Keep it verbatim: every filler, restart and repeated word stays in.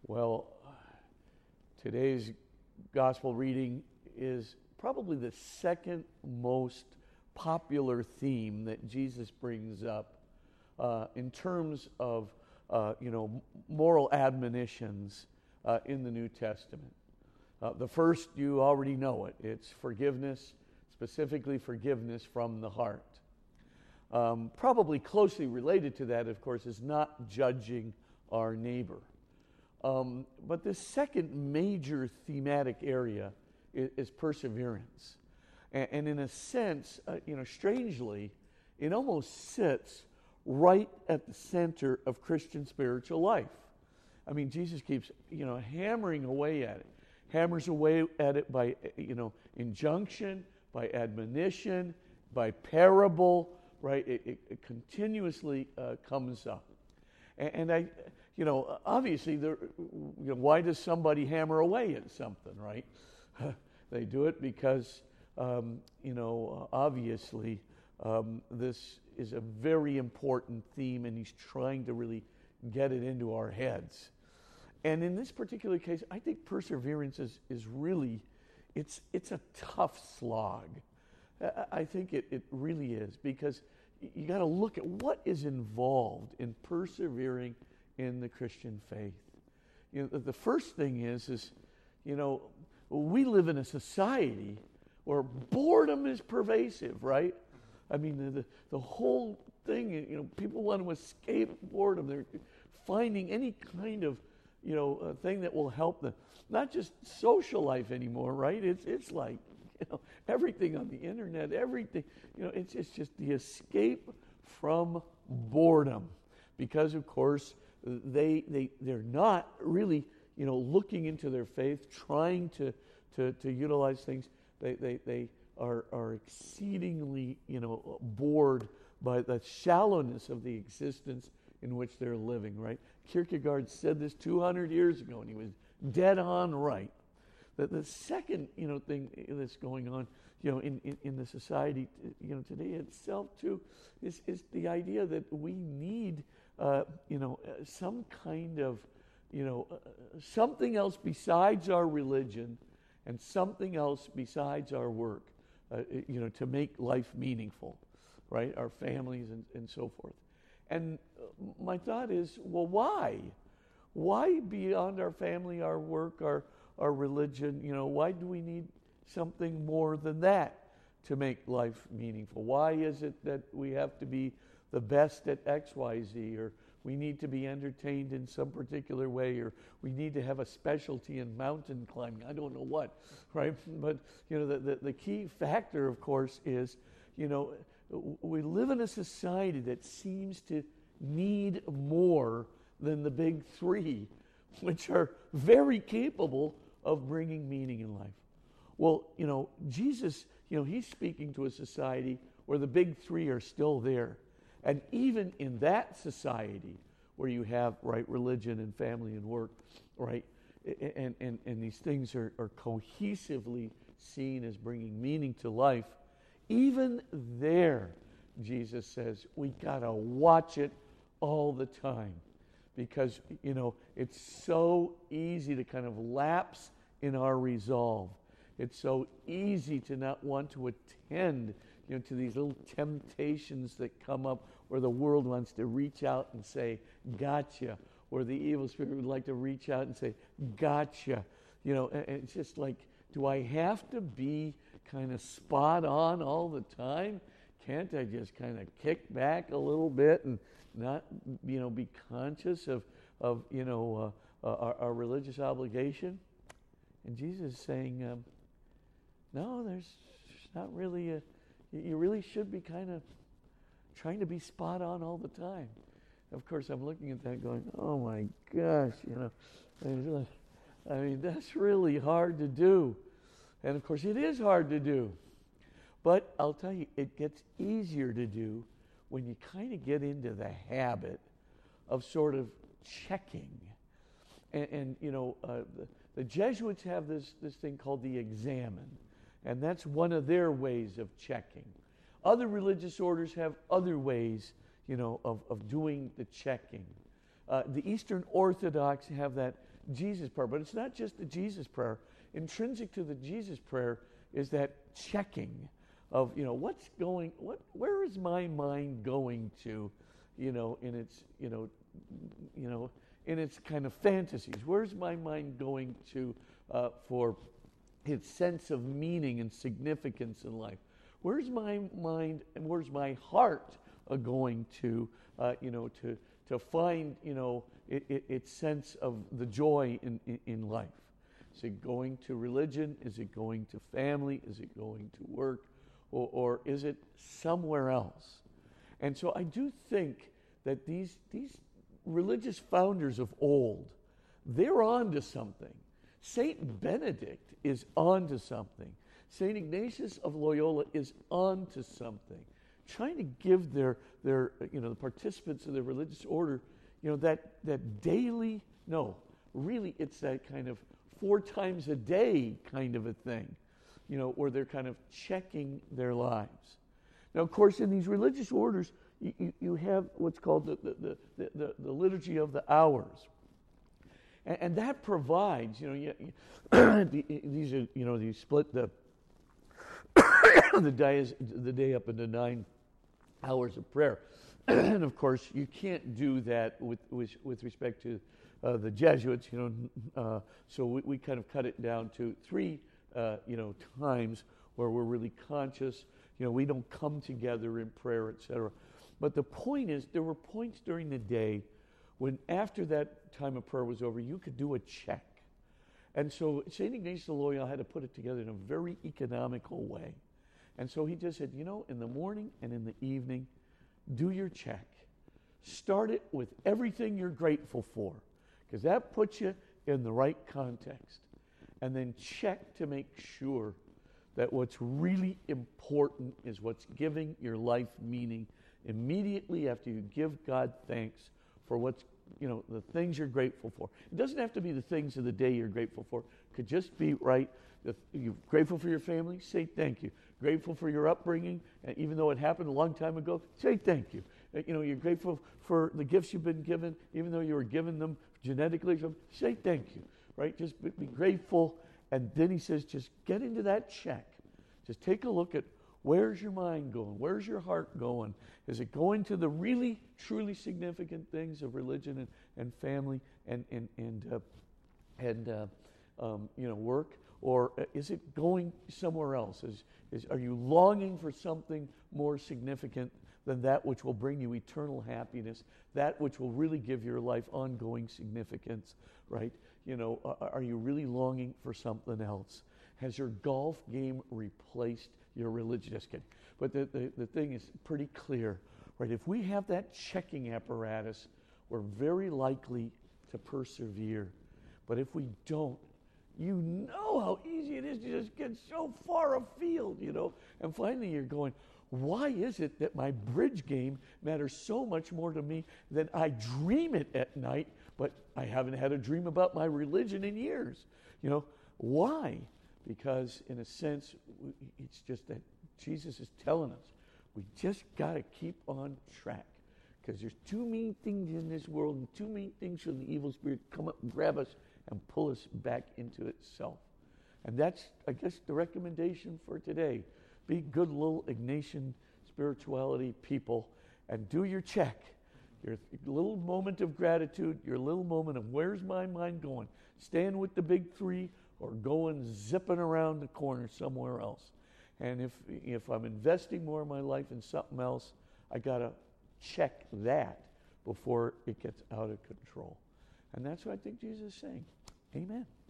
Well, today's gospel reading is probably the second most popular theme that Jesus brings up uh, in terms of, uh, you know, moral admonitions uh, in the New Testament. Uh, the first, you already know it. It's forgiveness, specifically forgiveness from the heart. Um, probably closely related to that, of course, is not judging our neighbor. Um, but the second major thematic area is, is perseverance. And, and in a sense, uh, you know, strangely, it almost sits right at the center of Christian spiritual life. I mean, Jesus keeps, you know, hammering away at it. Hammers away at it by, you know, injunction, by admonition, by parable, right? It, it, it continuously uh, comes up. And, and I... You know, obviously, there, you know, why does somebody hammer away at something, right? They do it because, um, you know, obviously, um, this is a very important theme, and he's trying to really get it into our heads. And in this particular case, I think perseverance is, is really, it's it's a tough slog. I, I think it, it really is, because you got to look at what is involved in persevering in the Christian faith. You know, the first thing is, is, you know, we live in a society where boredom is pervasive, right? I mean, the, the, the whole thing, you know, people want to escape boredom. They're finding any kind of, you know, uh, thing that will help them. Not just social life anymore, right? It's it's like, you know, everything on the internet, everything, you know, it's, it's just the escape from boredom. Because, of course, They they they're not really, you know, looking into their faith, trying to to, to utilize things. They they they are are exceedingly, you know, bored by the shallowness of the existence in which they're living. Right? Kierkegaard said this two hundred years ago, and he was dead on right. That the second, you know, thing that's going on, you know, in, in, in the society, you know, today itself too, is is the idea that we need. Uh, you know, uh, some kind of, you know, uh, something else besides our religion and something else besides our work, uh, you know, to make life meaningful, right? Our families and, and so forth. And uh, my thought is, well, why? Why beyond our family, our work, our, our religion, you know, why do we need something more than that to make life meaningful? Why is it that we have to be the best at X Y Z, or we need to be entertained in some particular way, or we need to have a specialty in mountain climbing? I don't know what, right? But, you know, the, the, the key factor, of course, is, you know, we live in a society that seems to need more than the big three, which are very capable of bringing meaning in life. Well, you know, Jesus, you know, he's speaking to a society where the big three are still there. And even in that society where you have, right, religion and family and work, right, and, and, and these things are, are cohesively seen as bringing meaning to life, even there, Jesus says, we got to watch it all the time. Because, you know, it's so easy to kind of lapse in our resolve. It's so easy to not want to attend, you know, to these little temptations that come up where the world wants to reach out and say, gotcha, or the evil spirit would like to reach out and say, gotcha. You know, and it's just like, do I have to be kind of spot on all the time? Can't I just kind of kick back a little bit and not, you know, be conscious of, of you know, uh, uh, our, our religious obligation? And Jesus is saying, um, no, there's not really a, you really should be kind of trying to be spot on all the time. Of course, I'm looking at that going, oh my gosh, you know, I mean, that's really hard to do. And of course, it is hard to do. But I'll tell you, it gets easier to do when you kind of get into the habit of sort of checking. And, and you know, uh, the, the Jesuits have this, this thing called the examen. And that's one of their ways of checking. Other religious orders have other ways, you know, of, of doing the checking. Uh, the Eastern Orthodox have that Jesus prayer. But it's not just the Jesus prayer. Intrinsic to the Jesus prayer is that checking of, you know, what's going, what, where is my mind going to, you know, in its, you know, you know, in its kind of fantasies. Where's my mind going to uh, for its sense of meaning and significance in life? Where's my mind and where's my heart uh, going to, uh, you know, to to find, you know, it, it, its sense of the joy in, in, in life? Is it going to religion? Is it going to family? Is it going to work? Or, or is it somewhere else? And so I do think that these these religious founders of old, they're on to something. Saint Benedict is on to something. Saint Ignatius of Loyola is on to something. Trying to give their, their you know, the participants of their religious order, you know, that, that daily, no, really it's that kind of four times a day kind of a thing, you know, where they're kind of checking their lives. Now, of course, in these religious orders, you, you, you have what's called the, the, the, the, the liturgy of the hours. And, and that provides, you know, you, you, these are, you know, you split the the day is the day up into nine hours of prayer, and of course you can't do that with with, with respect to uh, the Jesuits, you know. Uh, so we, we kind of cut it down to three, uh, you know, times where we're really conscious. You know, we don't come together in prayer, et cetera. But the point is, there were points during the day when, after that time of prayer was over, you could do a check. And so Saint Ignatius of Loyola had to put it together in a very economical way. And so he just said, you know, in the morning and in the evening, do your check. Start it with everything you're grateful for, because that puts you in the right context. And then check to make sure that what's really important is what's giving your life meaning immediately after you give God thanks for what's, you know, the things you're grateful for. It doesn't have to be the things of the day you're grateful for. It could just be, right, if you're grateful for your family, say thank you. Grateful for your upbringing, and even though it happened a long time ago, say thank you. You know, you're grateful for the gifts you've been given, even though you were given them genetically, so say thank you, right? Just be, be grateful. And then he says, just get into that check. Just take a look at, where's your mind going? Where's your heart going? Is it going to the really, truly significant things of religion and, and family and and and uh, and uh, um, you know, work, or is it going somewhere else? Is is are you longing for something more significant than that which will bring you eternal happiness? That which will really give your life ongoing significance, right? You know, uh, are you really longing for something else? Has your golf game replaced your religion? Just kidding. But the, the, the thing is pretty clear, right? If we have that checking apparatus, we're very likely to persevere. But if we don't, you know how easy it is to just get so far afield, you know? And finally you're going, why is it that my bridge game matters so much more to me than I dream it at night, but I haven't had a dream about my religion in years? You know, why? Because in a sense, it's just that Jesus is telling us we just got to keep on track, because there's too many things in this world and too many things from the evil spirit come up and grab us and pull us back into itself. And that's, I guess, the recommendation for today. Be good little Ignatian spirituality people and do your check. Your little moment of gratitude, your little moment of where's my mind going? Staying with the big three or going zipping around the corner somewhere else? And if if I'm investing more of my life in something else, I got to check that before it gets out of control. And that's what I think Jesus is saying. Amen.